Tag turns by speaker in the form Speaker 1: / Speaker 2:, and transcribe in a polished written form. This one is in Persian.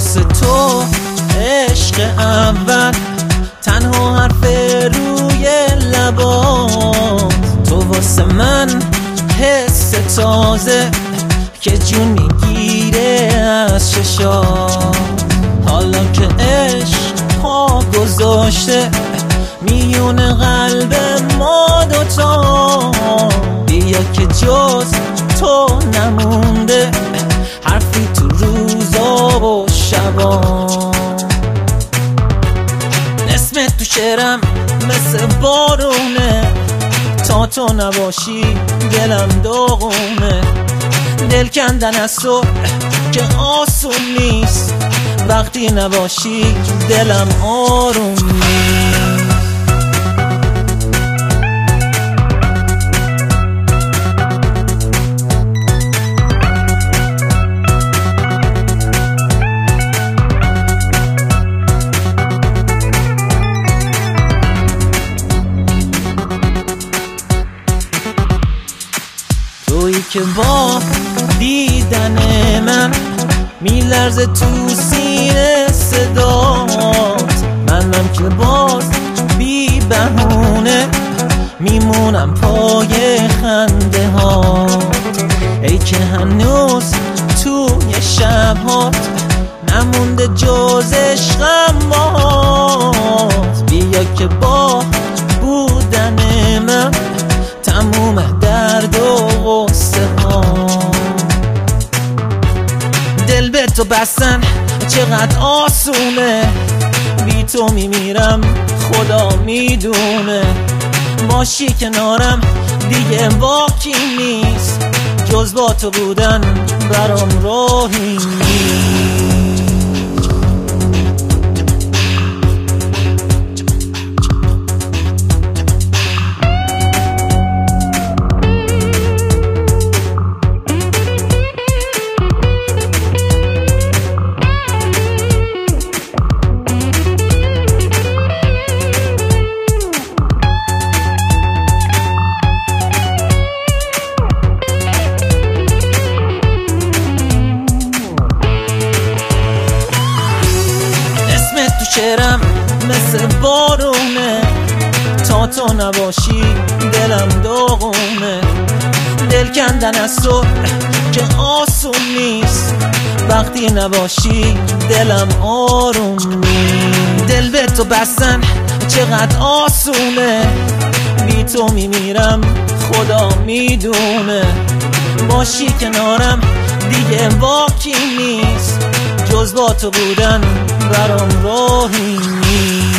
Speaker 1: واسه تو عشق اول تنها حرف روی لبات، تو واسه من حس تازه که جون میگیره از ششات. حالا که عشق پا گذاشته میون قلب ما دوتا، بیا که جز تو نمونده حرفی تو روزا و شبا. اسمت تو شعرم مثل بارونه، تا تو نباشی دلم داغونه. دل کندن از تو که آسون نیست، وقتی نباشی دلم آروم نیست. تویی که با دیدن من میلرزه تو سینه صدات، منم که باز بی بهونه میمونم پای خنده هات. ای که هنوز توی شبهات نمونده جز عشقم باهات، بیا که با بودن من تموم درد و غصه ها. دل به تو بستن چقدر آسونه، بی تو میمیرم خدا میدونه. باشی کنارم دیگه باکی نیست، جز با تو بودن برام راهی نیست. شعرم مثل بارونه، تا تو نباشی دلم داغونه. دل کندن از تو که آسون نیست، وقتی نباشی دلم آروم نیست. دل به تو بستن چقدر آسونه، بی تو میمیرم خدا میدونه. باشی کنارم دیگه باکی نیست، جز با تو بودن برام راهی نیست.